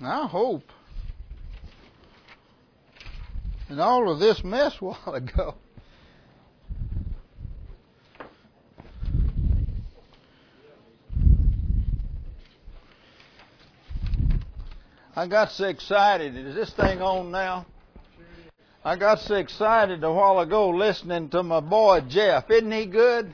I hope. And all of this mess a while ago. I got so excited. Is this thing on now? I got so excited a while ago listening to my boy Jeff. Isn't he good?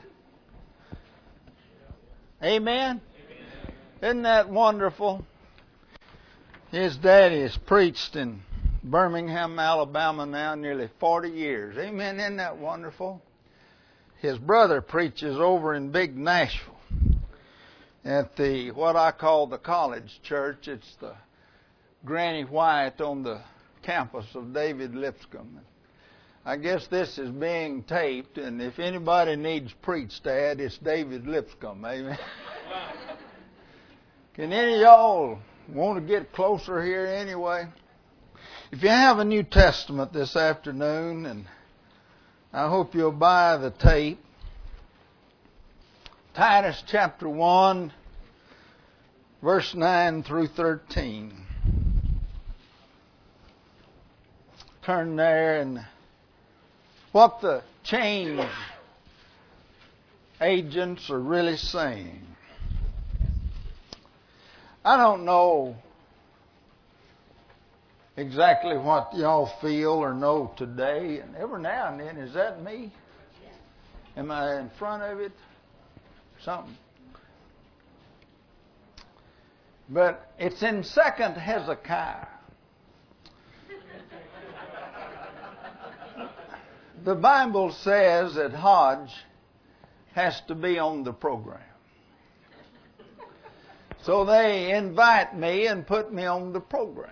Amen? Isn't that wonderful? His daddy has preached in Birmingham, Alabama now nearly 40 years. Amen? Isn't that wonderful? His brother preaches over in Big Nashville at the what I call the college church. It's the Granny White on the campus of David Lipscomb. I guess this is being taped, and if anybody needs preached at, it's David Lipscomb. Amen. Can any of y'all want to get closer here anyway? If you have a New Testament this afternoon, and I hope you'll buy the tape, Titus chapter 1, verse 9 through 13. Turn there, and what the change agents are really saying. I don't know exactly what y'all feel or know today, and every now and then, is that me? Am I in front of it? Something. But it's in 2nd Hezekiah. The Bible says that Hodge has to be on the program. So they invite me and put me on the program.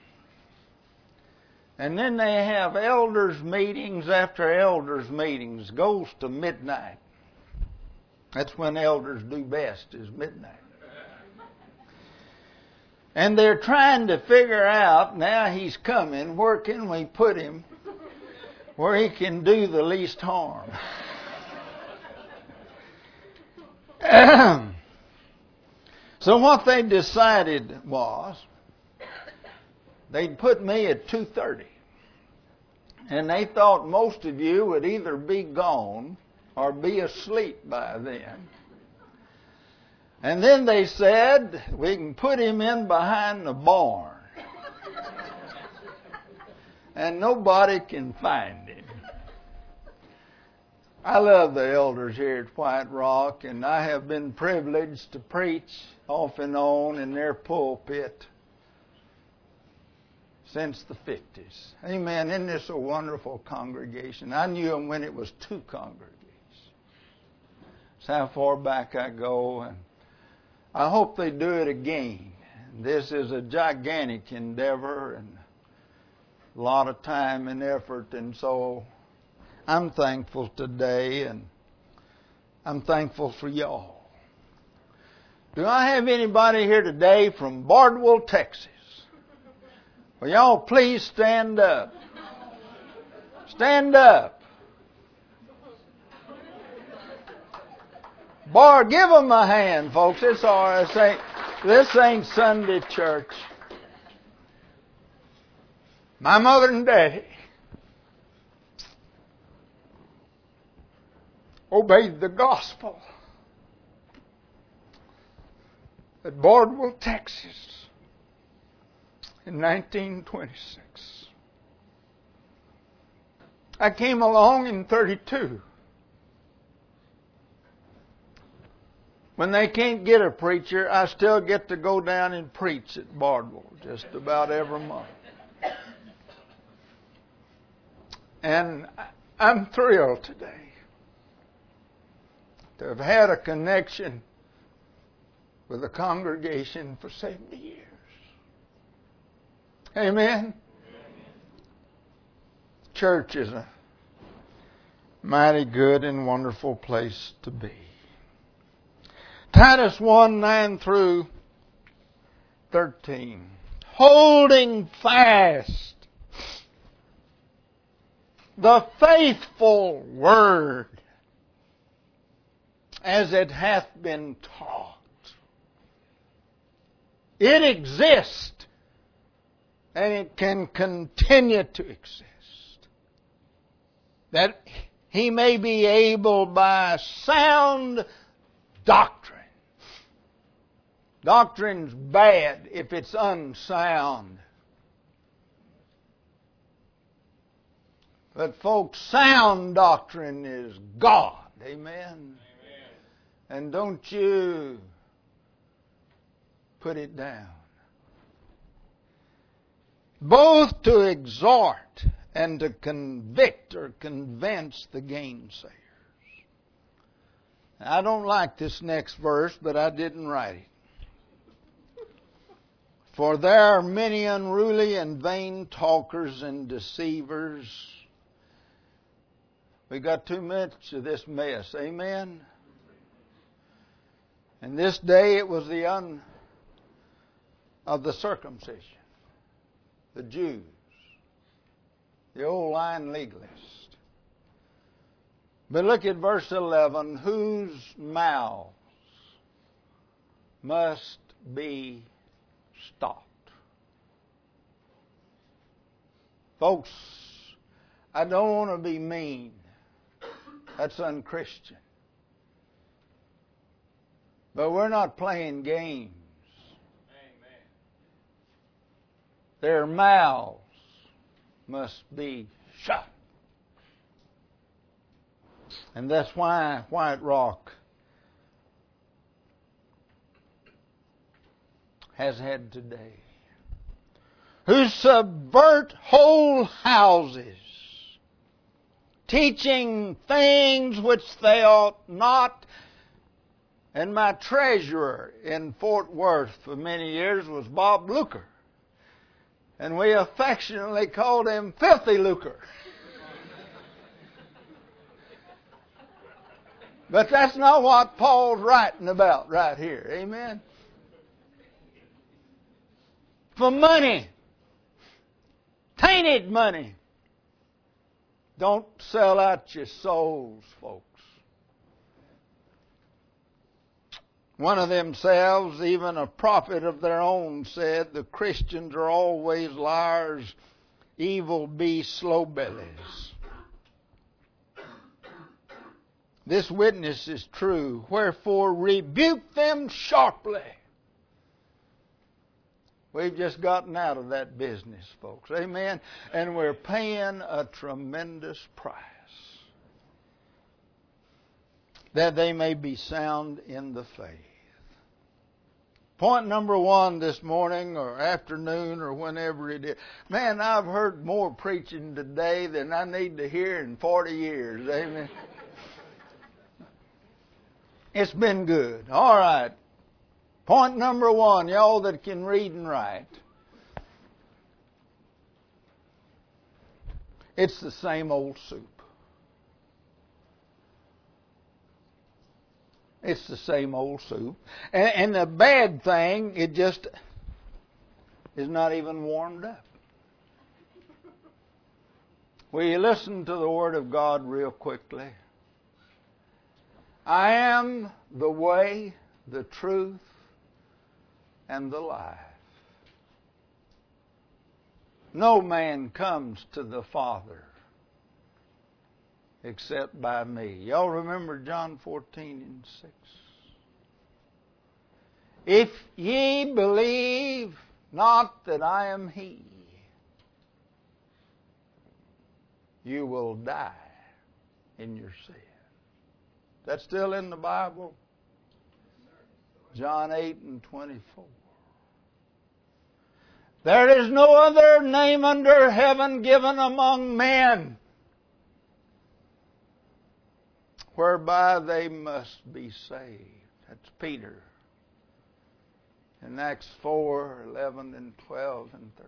And then they have elders meetings after elders meetings. Goes to midnight. That's when elders do best, is midnight. And they're trying to figure out, now he's coming, where can we put him where he can do the least harm. So what they decided was they'd put me at 2:30. And they thought most of you would either be gone or be asleep by then. And then they said, we can put him in behind the barn. And nobody can find him. I love the elders here at White Rock, and I have been privileged to preach off and on in their pulpit since the 50s. Amen. Isn't this a wonderful congregation? I knew them when it was 2 congregations. That's how far back I go, and I hope they do it again. This is a gigantic endeavor and a lot of time and effort, and so I'm thankful today, and I'm thankful for y'all. Do I have anybody here today from Bardwell, Texas? Will y'all please stand up? Stand up. Give them a hand, folks. It's all right. This ain't Sunday church. My mother and daddy obeyed the gospel at Bardwell, Texas in 1926. I came along in 32. When they can't get a preacher, I still get to go down and preach at Bardwell just about every month. And I'm thrilled today to have had a connection with the congregation for 70 years. Amen? Church is a mighty good and wonderful place to be. Titus 1, 9 through 13. Holding fast the faithful word as it hath been taught. It exists and it can continue to exist. That He may be able by sound doctrine. Doctrine's bad if it's unsound. But folks, sound doctrine is God. Amen. And don't you put it down. Both to exhort and to convict or convince the gainsayers. I don't like this next verse, but I didn't write it. For there are many unruly and vain talkers and deceivers. We got too much of this mess. Amen? And this day it was of the circumcision. The Jews. The old line legalist. But look at verse 11. Whose mouths must be stopped. Folks, I don't want to be mean. That's unchristian. But we're not playing games. Amen. Their mouths must be shut. And that's why White Rock has had today. Who subvert whole houses, teaching things which they ought not. And my treasurer in Fort Worth for many years was Bob Luker. And we affectionately called him Filthy Luker. But that's not what Paul's writing about right here. Amen? For money. Tainted money. Don't sell out your souls, folks. One of themselves, even a prophet of their own, said, the Christians are always liars, evil beasts, slow bellies. This witness is true. Wherefore rebuke them sharply. We've just gotten out of that business, folks. Amen. And we're paying a tremendous price. That they may be sound in the faith. Point number 1 this morning or afternoon or whenever it is. Man, I've heard more preaching today than I need to hear in 40 years. Amen. It's been good. All right. Point number 1, y'all that can read and write. It's the same old soup. It's the same old soup. And the bad thing, it just is not even warmed up. Will you listen to the Word of God real quickly? I am the way, the truth, and the life. No man comes to the Father except by me. Y'all remember John 14:6? If ye believe not that I am He, you will die in your sin. That's still in the Bible? John 8:24. There is no other name under heaven given among men whereby they must be saved. That's Peter. In Acts 4:11 and 12 and 13.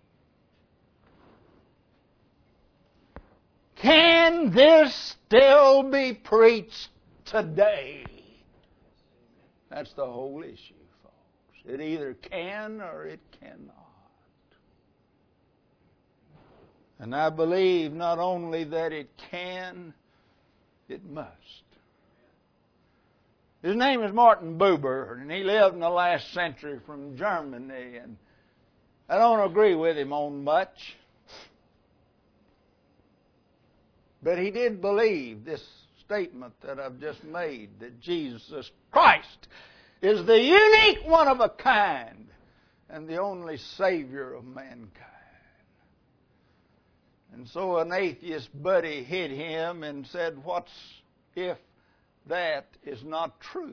Can this still be preached today? That's the whole issue, folks. It either can or it cannot. And I believe not only that it can, it must. His name is Martin Buber, and he lived in the last century from Germany. And I don't agree with him on much. But he did believe this statement that I've just made, that Jesus Christ is the unique one of a kind and the only Savior of mankind. And so an atheist buddy hit him and said, "What's if that is not true?"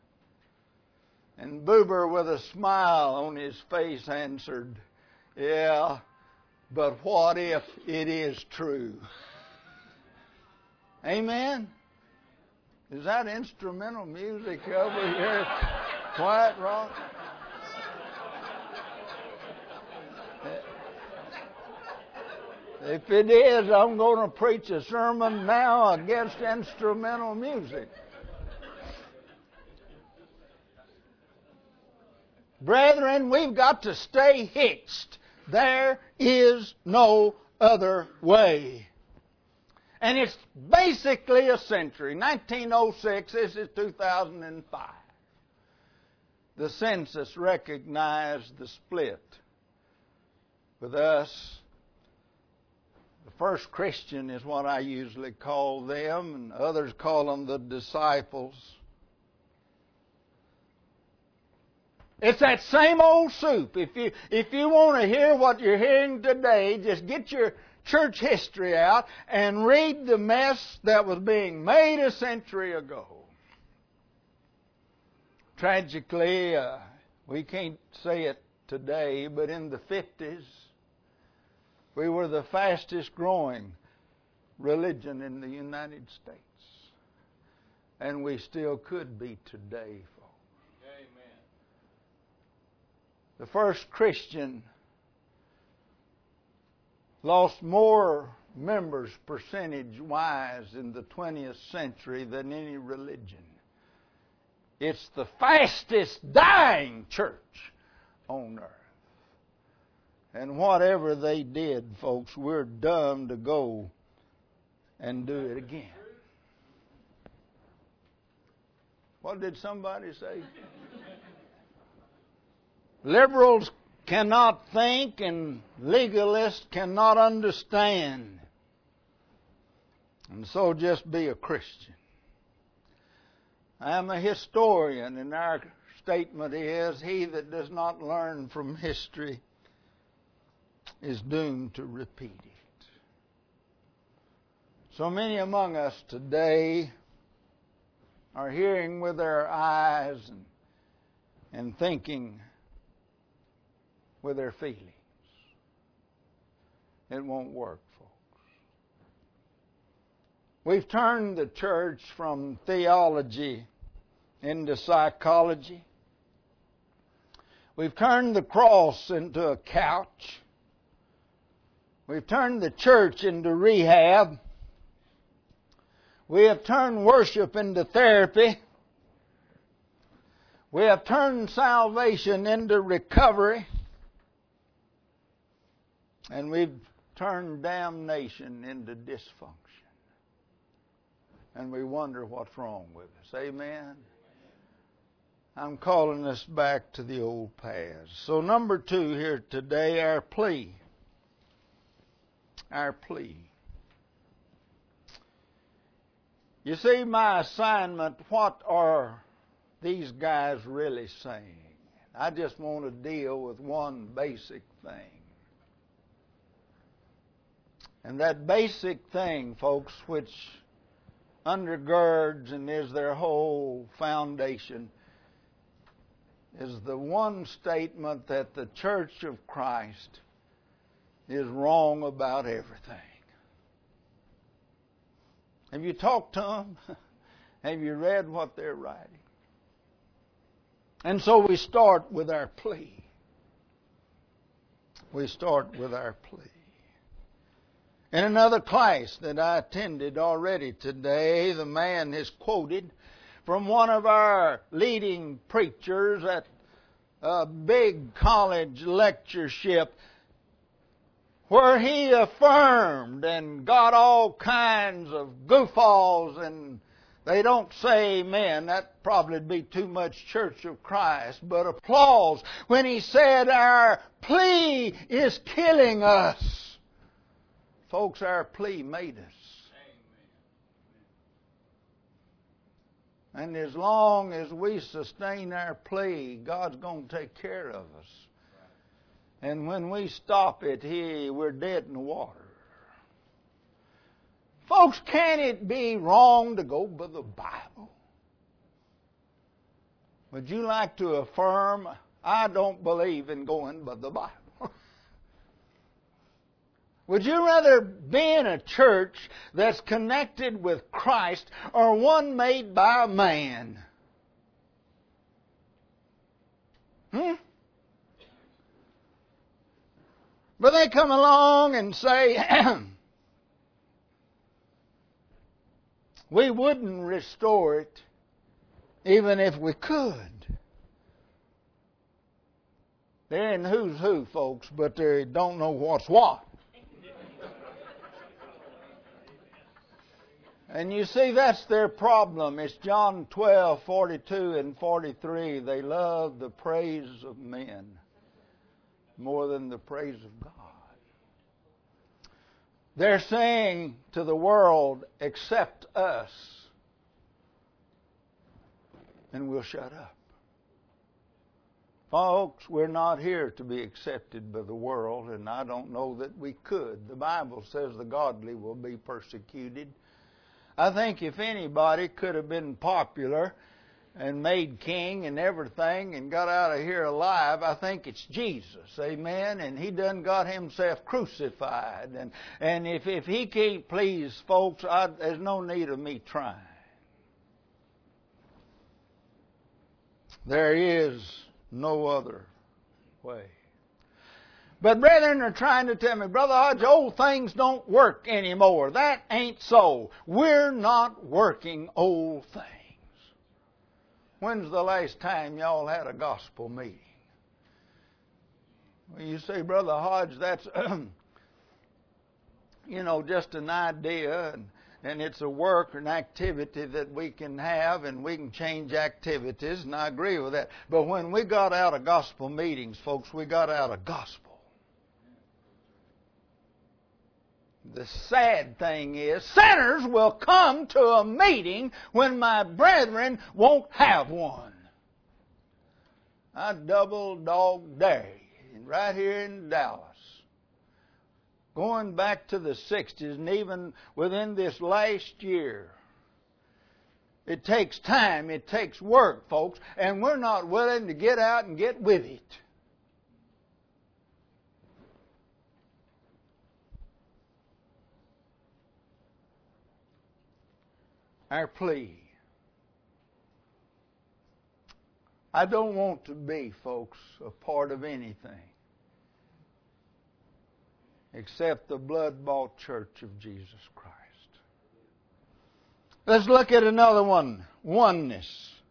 And Buber, with a smile on his face, answered, "Yeah, but what if it is true?" Amen? Is that instrumental music over here? Quiet Rock? If it is, I'm going to preach a sermon now against instrumental music. Brethren, we've got to stay hitched. There is no other way. And it's basically a century. 1906, this is 2005. The census recognized the split. With us, the first Christian is what I usually call them, and others call them the disciples. It's that same old soup. If you want to hear what you're hearing today, just get your church history out and read the mess that was being made a century ago. Tragically, we can't say it today, but in the 50s, we were the fastest growing religion in the United States. And we still could be today, folks. Amen. The first Christian lost more members percentage-wise in the 20th century than any religion. It's the fastest dying church on earth. And whatever they did, folks, we're dumb to go and do it again. What did somebody say? Liberals cannot think and legalists cannot understand. And so just be a Christian. I am a historian, and our statement is, he that does not learn from history is doomed to repeat it. So many among us today are hearing with their eyes and thinking with their feelings. It won't work, folks. We've turned the church from theology into psychology. We've turned the cross into a couch. We've turned the church into rehab. We have turned worship into therapy. We have turned salvation into recovery. And we've turned damnation into dysfunction. And we wonder what's wrong with us. Amen? I'm calling us back to the old paths. So number 2 here today, our plea. Our plea. You see, my assignment, what are these guys really saying? I just want to deal with one basic thing. And that basic thing, folks, which undergirds and is their whole foundation, is the one statement that the Church of Christ is wrong about everything. Have you talked to them? Have you read what they're writing? And so we start with our plea. We start with our plea. In another class that I attended already today, the man is quoted from one of our leading preachers at a big college lectureship where he affirmed and got all kinds of guffaws and They don't say amen. That'd probably be too much Church of Christ. But applause when he said, our plea is killing us. Folks, our plea made us. And as long as we sustain our plea, God's going to take care of us. And when we stop it, we're dead in the water. Folks, can it be wrong to go by the Bible? Would you like to affirm, I don't believe in going by the Bible? Would you rather be in a church that's connected with Christ or one made by a man? But they come along and say, we wouldn't restore it even if we could. They're in who's who, folks, but they don't know what's what. And you see, that's their problem. It's John 12:42 and 43. They love the praise of men more than the praise of God. They're saying to the world, accept us, and we'll shut up. Folks, we're not here to be accepted by the world, and I don't know that we could. The Bible says the godly will be persecuted. I think if anybody could have been popular and made king and everything and got out of here alive, I think it's Jesus. Amen? And He done got Himself crucified. And if He can't please folks, there's no need of me trying. There is no other way. But brethren are trying to tell me, Brother Hodge, old things don't work anymore. That ain't so. We're not working old things. When's the last time y'all had a gospel meeting? Well, you say, Brother Hodge, that's, just an idea, and it's a work or an activity that we can have, and we can change activities, and I agree with that. But when we got out of gospel meetings, folks, we got out of gospel. The sad thing is, sinners will come to a meeting when my brethren won't have one. I double dog dare you, right here in Dallas. Going back to the 60s and even within this last year. It takes time, it takes work, folks, and we're not willing to get out and get with it. Our plea. I don't want to be, folks, a part of anything except the blood-bought church of Jesus Christ. Let's look at another one. Oneness.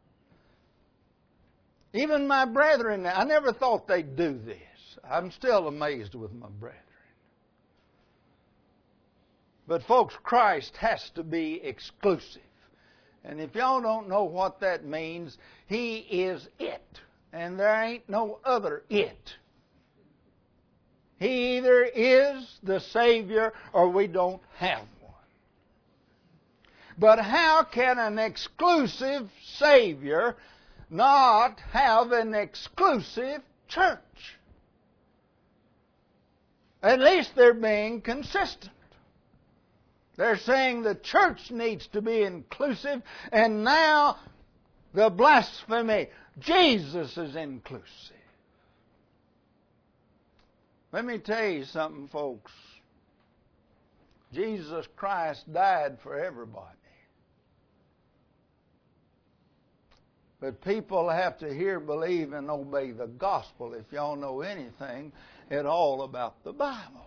Even my brethren, I never thought they'd do this. I'm still amazed with my brethren. But folks, Christ has to be exclusive. And if y'all don't know what that means, He is it. And there ain't no other it. He either is the Savior or we don't have one. But how can an exclusive Savior not have an exclusive church? At least they're being consistent. They're saying the church needs to be inclusive, and now the blasphemy, Jesus is inclusive. Let me tell you something, folks. Jesus Christ died for everybody. But people have to hear, believe, and obey the gospel if y'all know anything at all about the Bible.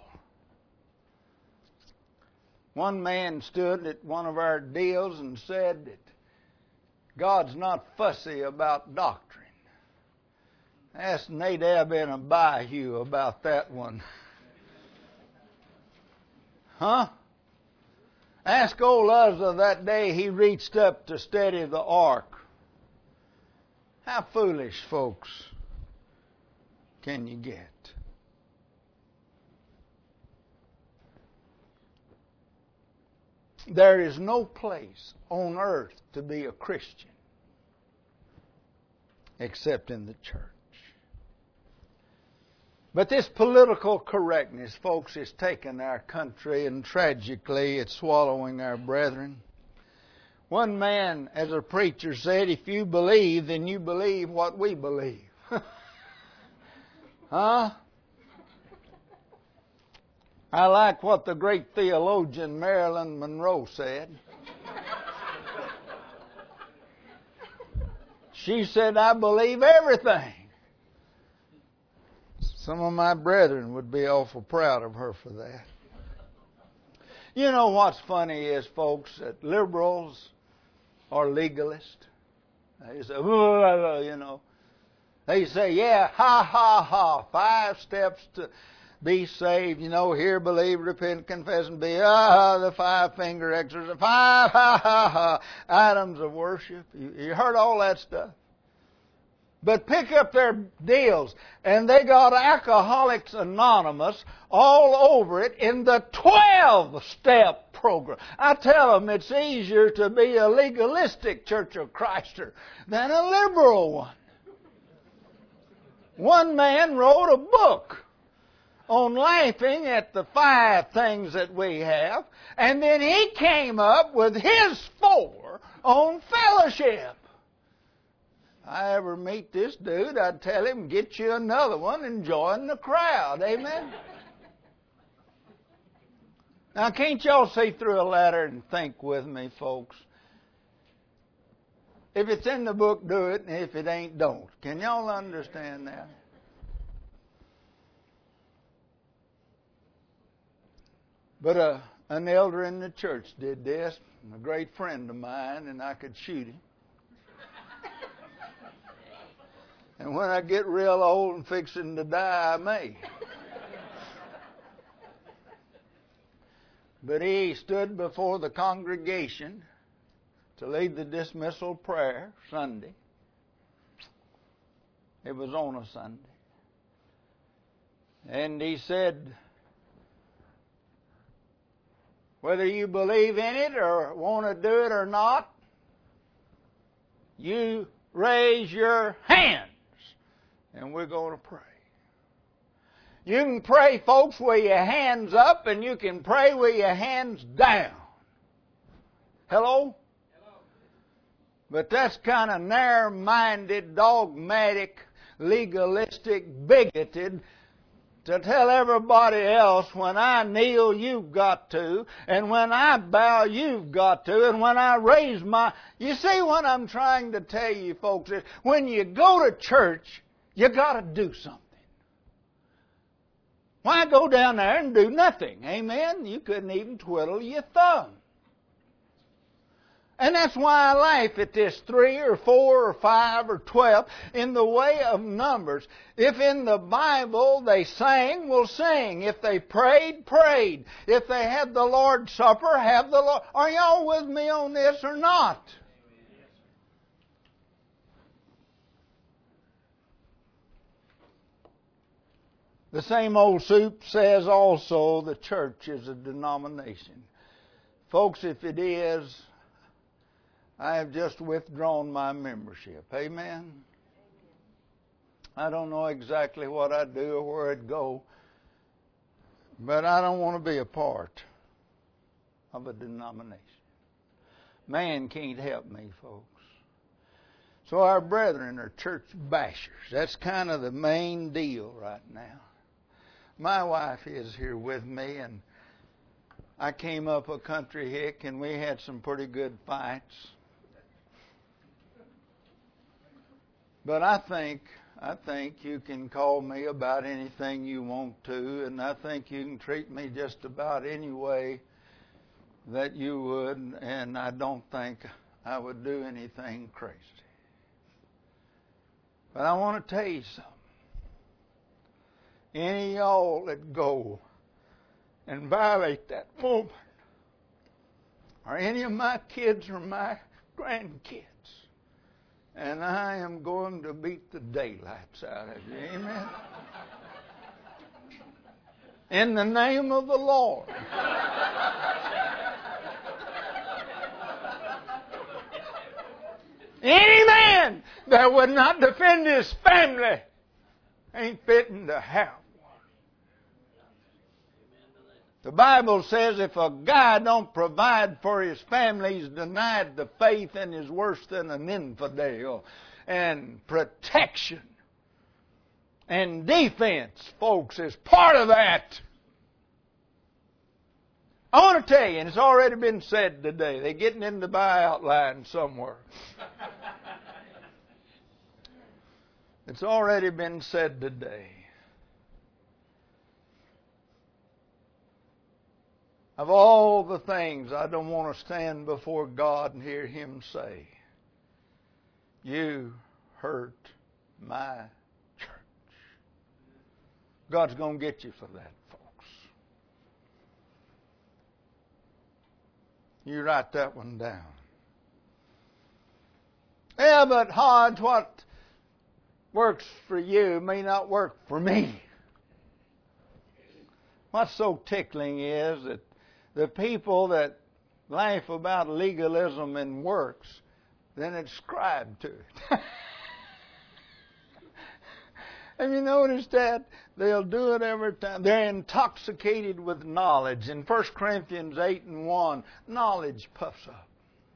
One man stood at one of our deals and said that God's not fussy about doctrine. Ask Nadab and Abihu about that one. Huh? Ask old Uzzah that day he reached up to steady the ark. How foolish, folks, can you get? There is no place on earth to be a Christian except in the church. But this political correctness, folks, is taking our country, and tragically it's swallowing our brethren. One man, as a preacher, said, if you believe, then you believe what we believe. Huh? I like what the great theologian Marilyn Monroe said. She said, I believe everything. Some of my brethren would be awful proud of her for that. You know what's funny is, folks, that liberals are legalists. They say, you know. They say, yeah, ha, ha, ha, 5 steps to be saved. You know, hear, believe, repent, confess, and be, the 5-finger exercise, 5, ha, ha, ha, items of worship. You heard all that stuff. But pick up their deals, and they got Alcoholics Anonymous all over it in the 12-step program. I tell them it's easier to be a legalistic Church of Christer than a liberal one. One man wrote a book on laughing at the 5 things that we have, and then he came up with his 4 on fellowship. If I ever meet this dude, I'd tell him, get you another one and join the crowd. Amen? Now, can't y'all see through a letter and think with me, folks? If it's in the book, do it, and if it ain't, don't. Can y'all understand that? But an elder in the church did this, a great friend of mine, and I could shoot him. And when I get real old and fixing to die, I may. But he stood before the congregation to lead the dismissal prayer Sunday. It was on a Sunday. And he said, whether you believe in it or want to do it or not, you raise your hands and we're going to pray. You can pray, folks, with your hands up, and you can pray with your hands down. Hello? But that's kind of narrow-minded, dogmatic, legalistic, bigoted to tell everybody else, when I kneel, you've got to, and when I bow, you've got to, and when I raise my... You see what I'm trying to tell you, folks, is when you go to church, you got to do something. Why go down there and do nothing? Amen? You couldn't even twiddle your thumb. And that's why I laugh at this 3 or 4 or 5 or 12 in the way of numbers. If in the Bible they sang, we'll sing. If they prayed, prayed. If they had the Lord's Supper, have the Lord. Are y'all with me on this or not? The same old soup says also the church is a denomination. Folks, if it is, I have just withdrawn my membership. Amen? I don't know exactly what I'd do or where I'd go, but I don't want to be a part of a denomination. Man can't help me, folks. So our brethren are church bashers. That's kind of the main deal right now. My wife is here with me, and I came up a country hick, and we had some pretty good fights. But I think you can call me about anything you want to, and I think you can treat me just about any way that you would, and I don't think I would do anything crazy. But I want to tell you something. Any of y'all that go and violate that moment or any of my kids or my grandkids. And I am going to beat the daylights out of you. Amen? In the name of the Lord. Any man that would not defend his family ain't fitting to have one. The Bible says if a guy don't provide for his family, he's denied the faith and is worse than an infidel. And protection and defense, folks, is part of that. I want to tell you, and it's already been said today, they're getting in the buyout line somewhere. It's already been said today. Of all the things, I don't want to stand before God and hear Him say, "You hurt my church." God's going to get you for that, folks. You write that one down. Yeah, but Hodge, what works for you may not work for me. What's so tickling is that the people that laugh about legalism and works, then ascribe to it. Have you noticed that? They'll do it every time. They're intoxicated with knowledge. In 1 Corinthians 8:1, knowledge puffs up.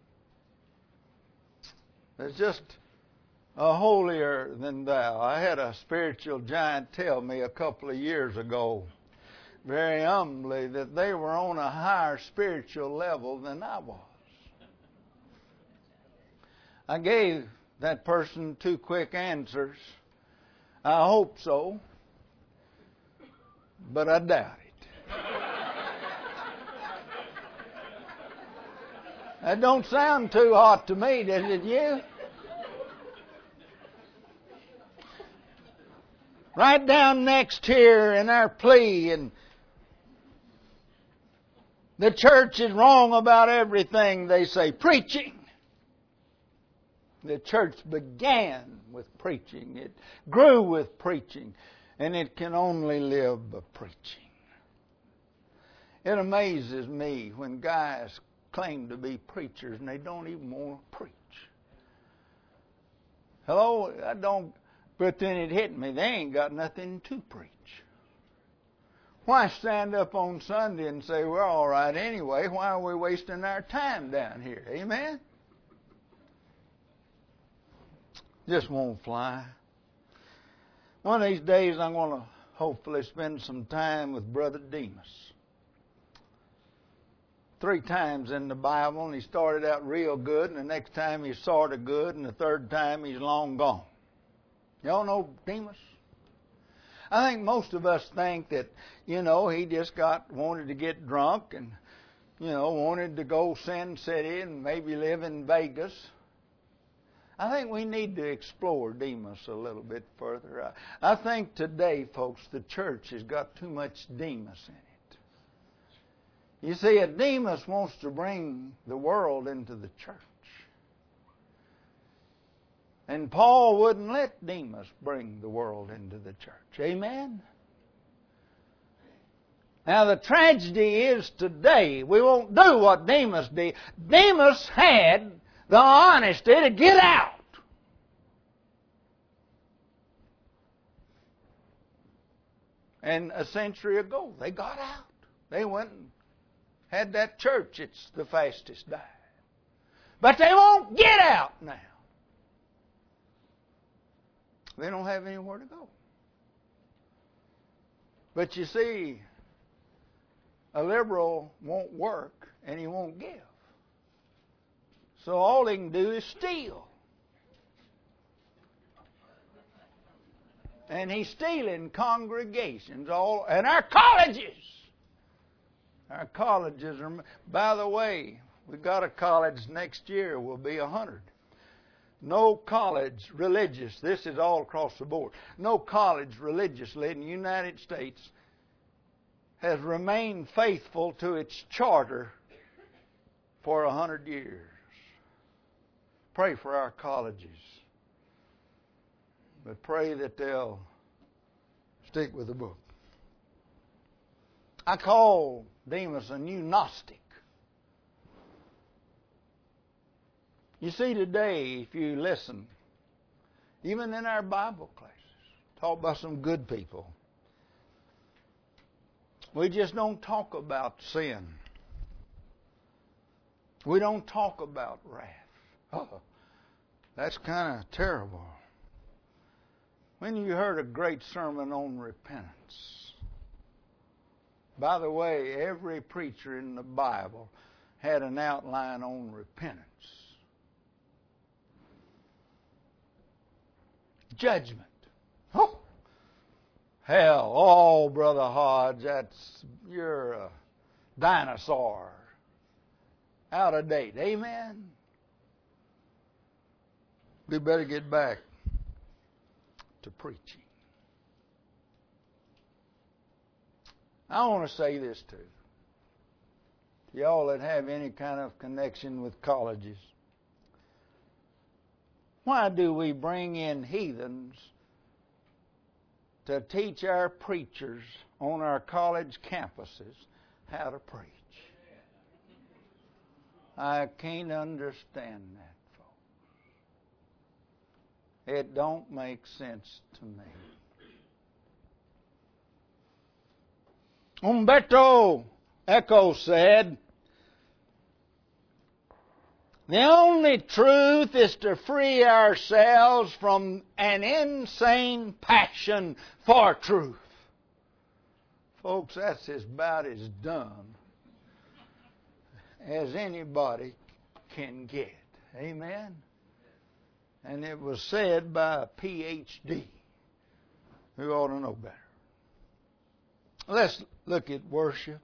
There's just a holier than thou. I had a spiritual giant tell me a couple of years ago, very humbly, that they were on a higher spiritual level than I was. I gave that person 2 quick answers. I hope so, but I doubt it. That don't sound too hot to me, does it, you? Right down next here in our plea, and the church is wrong about everything, they say. Preaching. The church began with preaching. It grew with preaching. And it can only live by preaching. It amazes me when guys claim to be preachers and they don't even want to preach. Hello? I don't. But then it hit me. They ain't got nothing to preach. Why stand up on Sunday and say, we're all right anyway? Why are we wasting our time down here? Amen? Just won't fly. One of these days I'm going to hopefully spend some time with Brother Demas. 3 times in the Bible, and he started out real good, and the next time he's sort of good, and the third time he's long gone. Y'all know Demas? I think most of us think that, he just wanted to get drunk and, wanted to go Sin City and maybe live in Vegas. I think we need to explore Demas a little bit further. I think today, folks, the church has got too much Demas in it. You see, a Demas wants to bring the world into the church. And Paul wouldn't let Demas bring the world into the church. Amen? Now the tragedy is today, we won't do what Demas did. Demas had the honesty to get out. And a century ago, they got out. They went and had that church. It's the fastest died. But they won't get out now. They don't have anywhere to go. But you see, a liberal won't work and he won't give. So all he can do is steal. And he's stealing congregations and our colleges. Our colleges are, by the way, we've got a college next year will be 100. No college religious, this is all across the board, no college religiously in the United States has remained faithful to its charter for 100 years. Pray for our colleges. But pray that they'll stick with the book. I call Demas a new Gnostic. You see, today, if you listen, even in our Bible classes, talk about some good people. We just don't talk about sin. We don't talk about wrath. Oh, that's kind of terrible. When you heard a great sermon on repentance, by the way, every preacher in the Bible had an outline on repentance. Judgment. Oh, hell. Oh, Brother Hodge, you're a dinosaur. Out of date. Amen? We better get back to preaching. I want to say this too. Y'all that have any kind of connection with colleges. Why do we bring in heathens to teach our preachers on our college campuses how to preach? I can't understand that, folks. It don't make sense to me. Umberto Eco said, the only truth is to free ourselves from an insane passion for truth. Folks, that's about as dumb as anybody can get. Amen? And it was said by a PhD who ought to know better. Let's look at worship.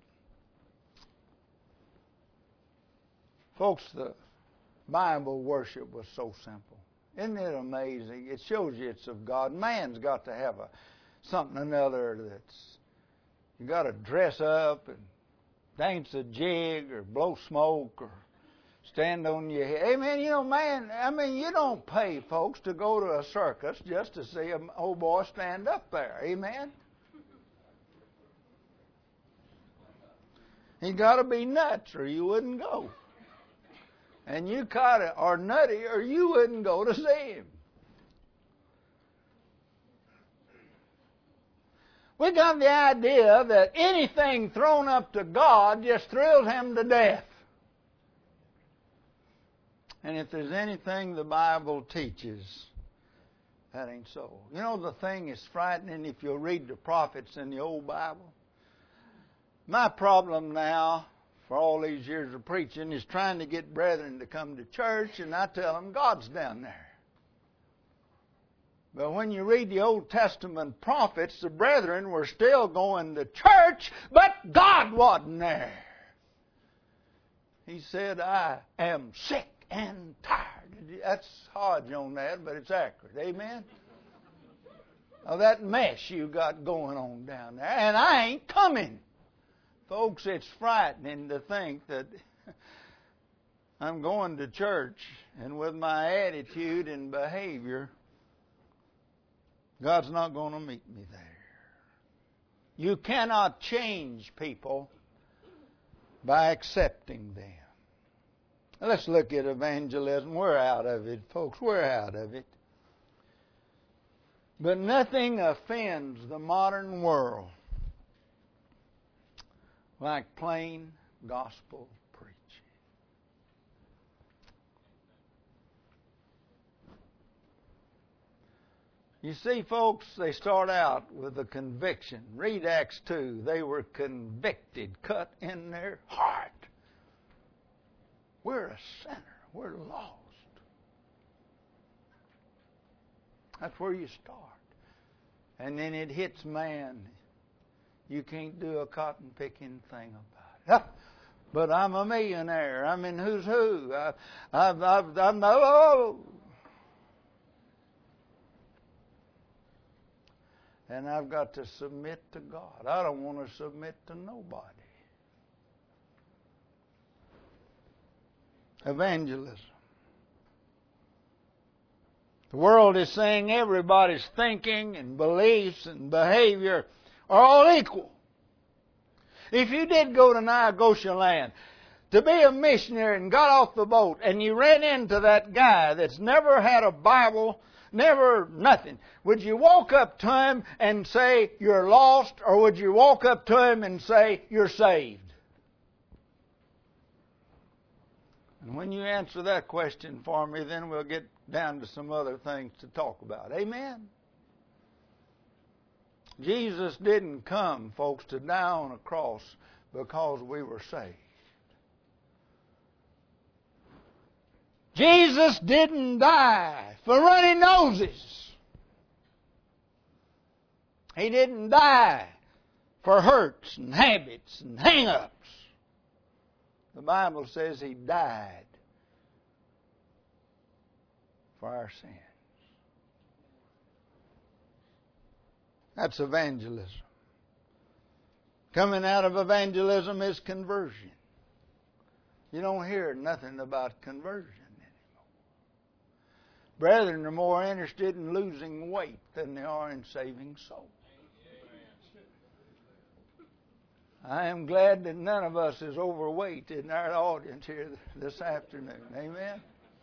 Folks, the Bible worship was so simple. Isn't it amazing? It shows you it's of God. Man's got to have something or another that's, you got to dress up and dance a jig or blow smoke or stand on your head. Amen. You know, man, you don't pay folks to go to a circus just to see an old boy stand up there. Amen. He's got to be nuts or you wouldn't go. And you kind of are nutty or you wouldn't go to see him. We got the idea that anything thrown up to God just thrills him to death. And if there's anything the Bible teaches, that ain't so. You know, the thing is frightening if you'll read the prophets in the old Bible. My problem now, for all these years of preaching, is trying to get brethren to come to church, and I tell them God's down there. But when you read the Old Testament prophets, the brethren were still going to church, but God wasn't there. He said, I am sick and tired. That's Hodge on that, but it's accurate. Amen? Of that mess you got going on down there. And I ain't coming. Folks, it's frightening to think that I'm going to church and with my attitude and behavior, God's not going to meet me there. You cannot change people by accepting them. Let's look at evangelism. We're out of it, folks. We're out of it. But nothing offends the modern world like plain gospel preaching. You see, folks, they start out with a conviction. Read Acts 2. They were convicted, cut in their heart. We're a sinner. We're lost. That's where you start. And then it hits man. You can't do a cotton picking thing about it. But I'm a millionaire. I'm in who's who. I'm no. And I've got to submit to God. I don't want to submit to nobody. Evangelism. The world is saying everybody's thinking and beliefs and behavior are all equal. If you did go to Nyagosa Land to be a missionary and got off the boat and you ran into that guy that's never had a Bible, never nothing, would you walk up to him and say you're lost, or would you walk up to him and say you're saved? And when you answer that question for me, then we'll get down to some other things to talk about. Amen? Jesus didn't come, folks, to die on a cross because we were saved. Jesus didn't die for runny noses. He didn't die for hurts and habits and hang-ups. The Bible says He died for our sins. That's evangelism. Coming out of evangelism is conversion. You don't hear nothing about conversion anymore. Brethren are more interested in losing weight than they are in saving souls. I am glad that none of us is overweight in our audience here this afternoon. Amen?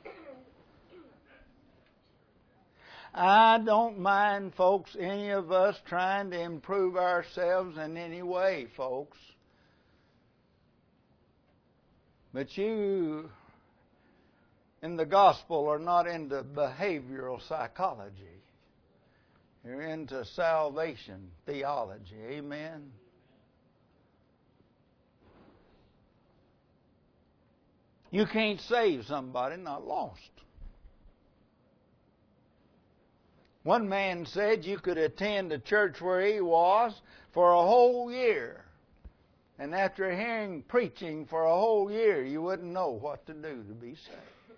I don't mind, folks, any of us trying to improve ourselves in any way, folks. But you, in the gospel, are not into behavioral psychology. You're into salvation theology. Amen? You can't save somebody not lost. One man said you could attend a church where he was for a whole year. And after hearing preaching for a whole year, you wouldn't know what to do to be saved.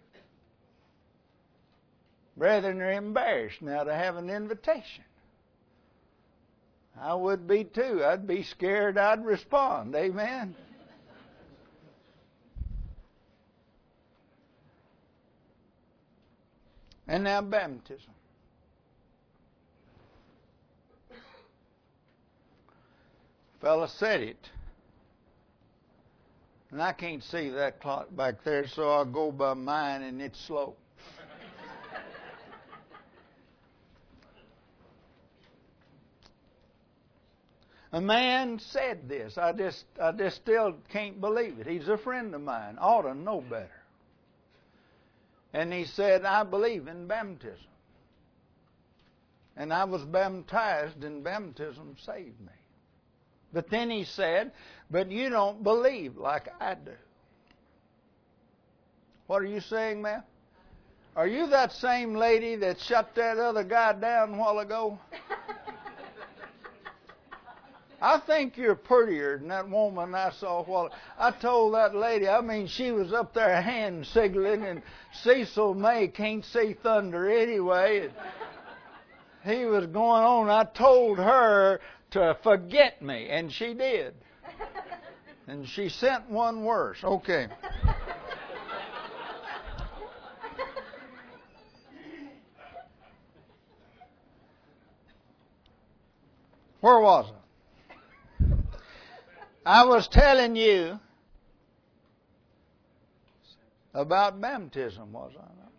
Brethren are embarrassed now to have an invitation. I would be too. I'd be scared I'd respond. Amen? And now baptism. Fella said it. And I can't see that clock back there, so I'll go by mine, and it's slow. A man said this. I just still can't believe it. He's a friend of mine. Ought to know better. And he said, I believe in baptism. And I was baptized, and baptism saved me. But then he said, but you don't believe like I do. What are you saying, ma'am? Are you that same lady that shut that other guy down a while ago? I think you're prettier than that woman I saw a while ago. I told that lady, she was up there hand signaling, and Cecil May can't see thunder anyway. He was going on. I told her to forget me, and she did. And she sent one worse. Okay. Where was I? I was telling you about baptism, was I not?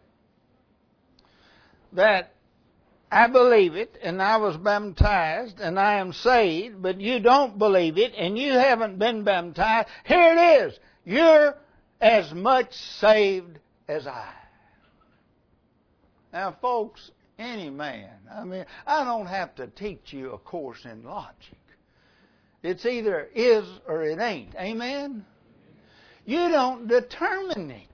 That I believe it, and I was baptized, and I am saved, but you don't believe it, and you haven't been baptized. Here it is. You're as much saved as I. Now, folks, any man, I don't have to teach you a course in logic. It's either is or it ain't. Amen? You don't determine it.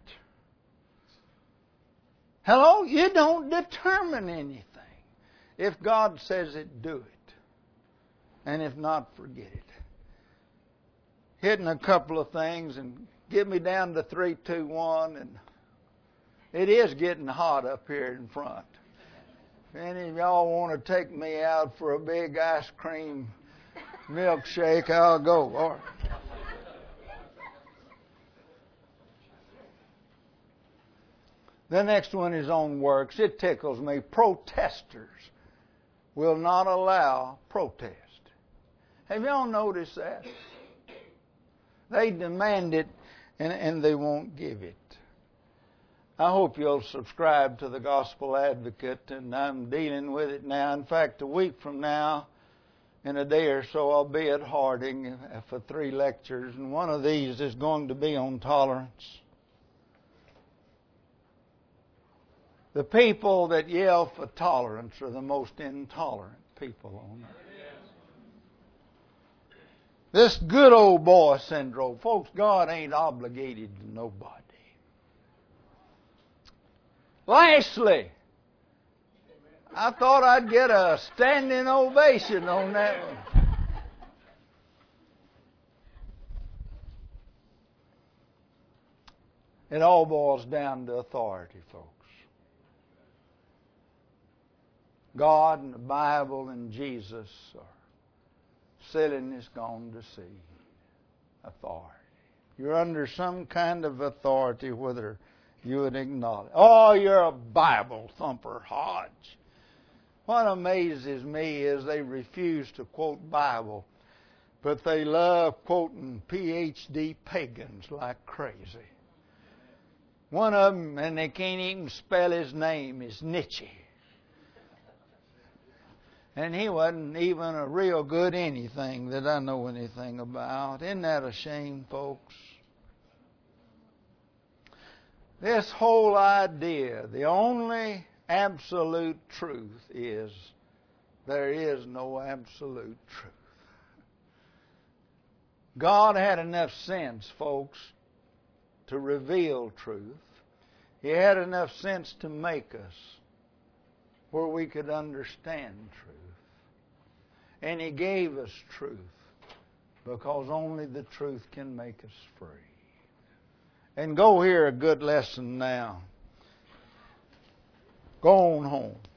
Hello? You don't determine anything. If God says it, do it. And if not, forget it. Hitting a couple of things and get me down to 3, 2, 1. And it is getting hot up here in front. If any of y'all want to take me out for a big ice cream milkshake, I'll go. All right. The next one is on works. It tickles me. Protesters will not allow protest. Have y'all noticed that? They demand it and they won't give it. I hope you'll subscribe to the Gospel Advocate, and I'm dealing with it now. In fact, a week from now, in a day or so, I'll be at Harding for 3 lectures, and one of these is going to be on tolerance. The people that yell for tolerance are the most intolerant people on earth. This good old boy syndrome. Folks, God ain't obligated to nobody. Lastly, I thought I'd get a standing ovation on that one. It all boils down to authority, folks. God and the Bible and Jesus are silliness gone to seed. Authority. You're under some kind of authority, whether you would acknowledge. Oh, you're a Bible thumper, Hodge. What amazes me is they refuse to quote Bible, but they love quoting PhD pagans like crazy. One of them, and they can't even spell his name, is Nietzsche. And he wasn't even a real good anything that I know anything about. Isn't that a shame, folks? This whole idea, the only absolute truth is there is no absolute truth. God had enough sense, folks, to reveal truth. He had enough sense to make us where we could understand truth. And He gave us truth because only the truth can make us free. And go hear a good lesson now. Go on home.